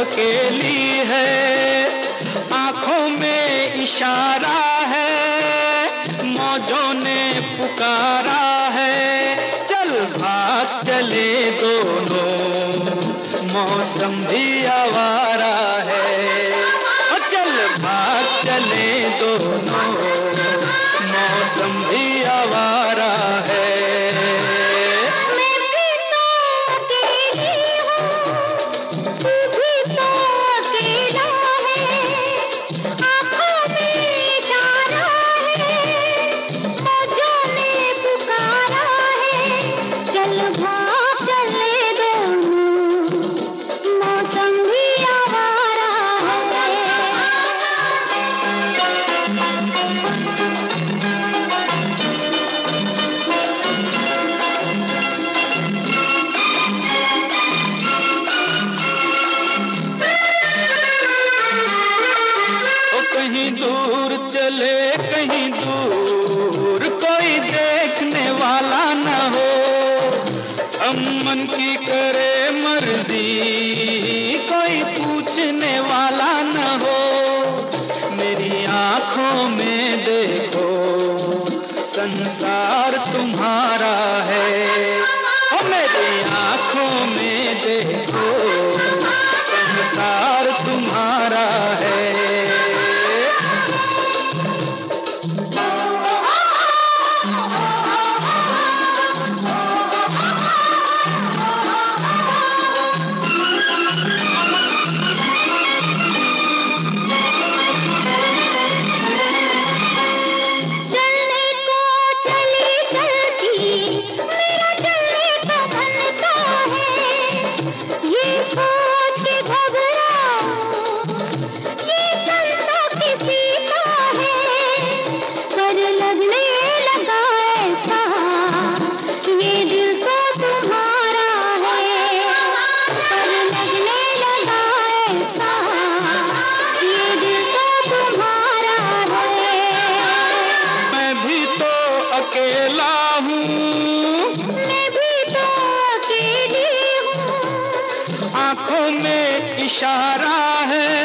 अकेली है, आंखों में इशारा है, मौजों ने पुकारा है। चल भाग चले दोनों, मौसम भी आवारा है। चल भाग चले दोनों, मौसम भी आवारा है। कहीं दूर चले कहीं दूर, कोई देखने वाला न हो, अमन की करे मर्जी, कोई पूछने वाला न हो। मेरी आंखों में देखो, संसार तुम्हारा है। ओ मेरी आंखों में देखो, संसार तुम्हारा है। अकेला हूँ, मैं भी तो अकेली हूँ, आंखों में इशारा है,